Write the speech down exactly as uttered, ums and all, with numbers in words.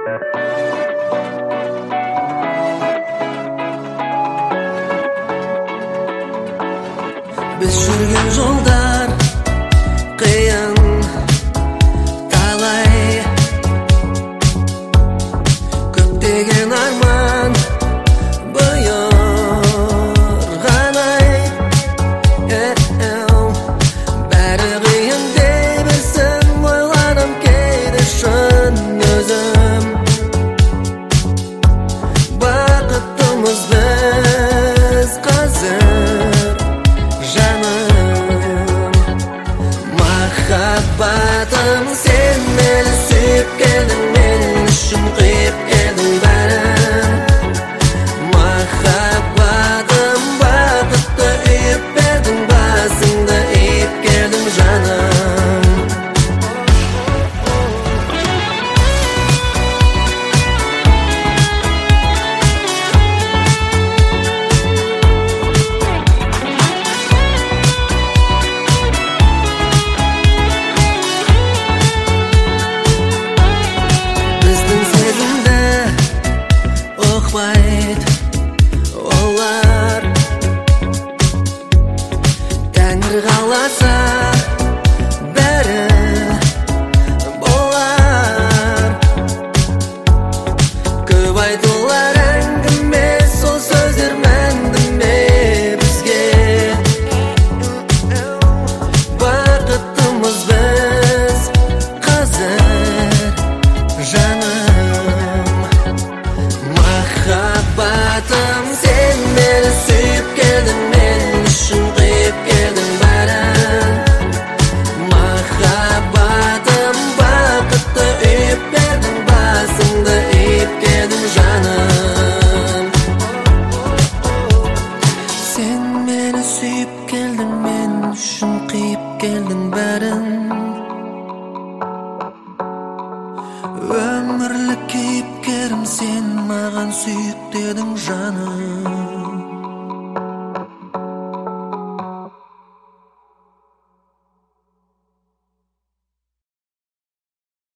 Biz yürgen жолдар қиын талай, көптеген арман бұйырғандай. Бәрі қиын дей берсін, ойланам кейде шын өзім. Бақыттымыз біз қазір, махаббатым, сен мені сүйіп келдің, мен үшін қиып келдің бәрін. Махаббатым, бақытты үйіп бердің, басыңды иіп келдің жаным. Олар Тәңір қаласа бәрі болар. Көп айтылар әңгіме, сол сөздер мәнді ме бізге? Бақыттымыз біз қазір жаным. Махаббатым, сен мені сүйіп келдің, мен үшін қиып келдің бәрін. Махаббатым, бақытты үйіп бердің, басыңды иіп келдің жаным. Сен мені сүйіп келдің, мен үшін қиып келдің бәрін. Өмірлік кейіпкерім, сен маған сүйікті едің жаным.